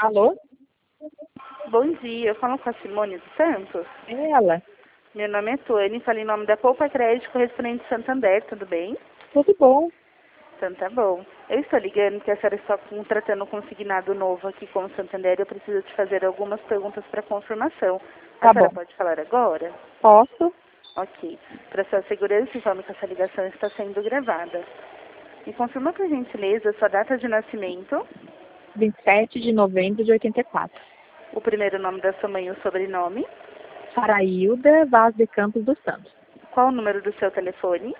Alô? Bom dia, eu falo com a Simone dos Santos. É ela. Meu nome é Tuane, falo em nome da Poupa Crédito correspondente Santander, tudo bem? Tudo bom? Então tá bom. Eu estou ligando que a senhora está contratando um consignado novo aqui com o Santander e eu preciso te fazer algumas perguntas para confirmação. A Tá senhora bom. pode falar agora? Posso? Ok. Para sua segurança, informo que essa ligação está sendo gravada. Me confirma por gentileza a sua data de nascimento, 27 de novembro de 84. o primeiro nome da sua mãe e o sobrenome, Sarailda Vaz de Campos dos Santos. qual o número do seu telefone,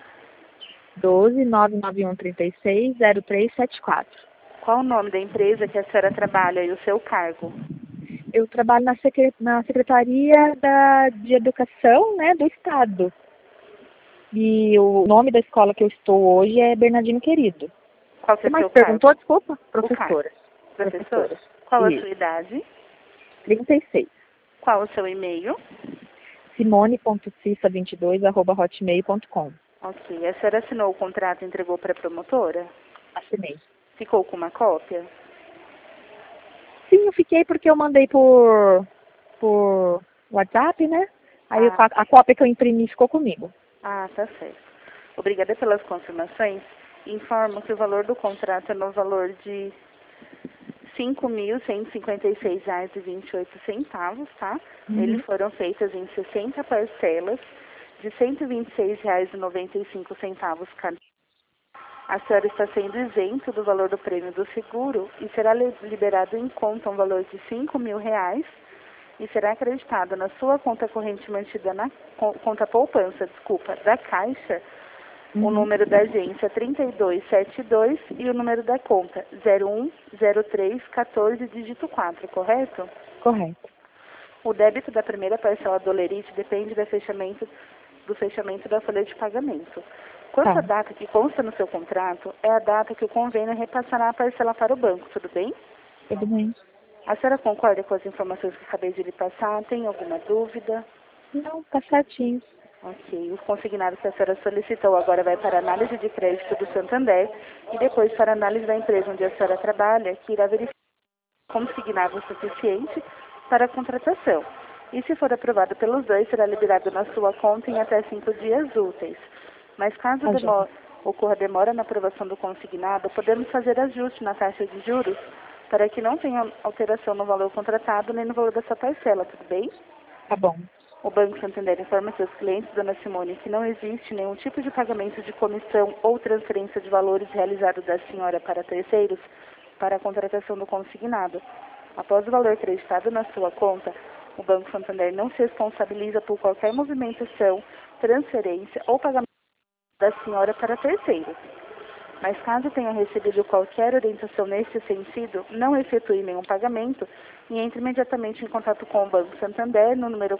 12 991360374. qual o nome da empresa que a senhora trabalha e o seu cargo. Eu trabalho na Secretaria de Educação, né, do Estado. E o nome da escola que eu estou hoje é Bernardino Querido. Qual que Você é mais seu perguntou? cargo? Desculpa? O cargo. Professora. Professora? Qual a sua Isso. idade? 36. Qual o seu e-mail? simone.cissa22@hotmail.com. Ok. A senhora assinou o contrato e entregou para a promotora? Assinei. Ficou com uma cópia? Sim, eu fiquei porque eu mandei por WhatsApp, né? Aí Ah, a cópia que eu imprimi ficou comigo. tá certo. Obrigada pelas confirmações. Informo que o valor do contrato é no valor de R$ 5.156,28, tá? Eles Uhum. foram feitas em 60 parcelas de R$ 126,95 cada. A senhora está sendo isento do valor do prêmio do seguro e será liberado em conta um valor de R$ 5.000 e será acreditado na sua conta corrente mantida na conta poupança, da Caixa, o Uhum. número da agência 3272 e o número da conta 010314 dígito 4, correto? Correto. O débito da primeira parcela do Olerite depende do fechamento da folha de pagamento. Quanto à Tá. data que consta no seu contrato, é a data que o convênio repassará a parcela para o banco, tudo bem? Tudo bem. A senhora concorda com as informações que acabei de lhe passar? Tem alguma dúvida? Não, tá certinho. Ok. Os consignados que a senhora solicitou agora vai para a análise de crédito do Santander e depois para a análise da empresa onde a senhora trabalha, que irá verificar consignado o suficiente para a contratação. E se for aprovado pelos dois, será liberado na sua conta em até 5 dias úteis. Mas caso Tá, gente. ocorra demora na aprovação do consignado, podemos fazer ajuste na taxa de juros para que não tenha alteração no valor contratado nem no valor da sua parcela, tudo bem? Tá bom. O Banco Santander informa seus clientes, dona Simone, que não existe nenhum tipo de pagamento de comissão ou transferência de valores realizado da senhora para terceiros para a contratação do consignado. Após o valor acreditado na sua conta, o Banco Santander não se responsabiliza por qualquer movimentação, transferência ou pagamento da senhora para terceiros. Mas caso tenha recebido qualquer orientação nesse sentido, não efetue nenhum pagamento e entre imediatamente em contato com o Banco Santander no número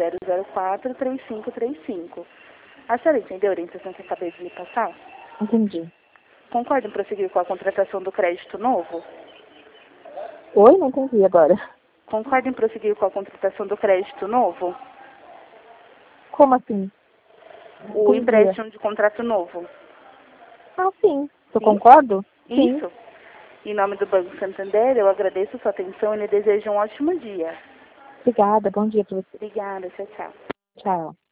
4004-3535. A senhora entendeu a orientação que acabei de lhe passar? Entendi. Concorda em prosseguir com a contratação do crédito novo? Oi? Não entendi agora. Concorda em prosseguir com a contratação do crédito novo? Como assim? O Entendi. empréstimo de contrato novo? Ah, sim. Eu Sim? concordo? Sim. Isso. Em nome do Banco Santander, eu agradeço sua atenção e lhe desejo um ótimo dia. Obrigada. Bom dia pra você. Obrigada, tchau, tchau. Tchau.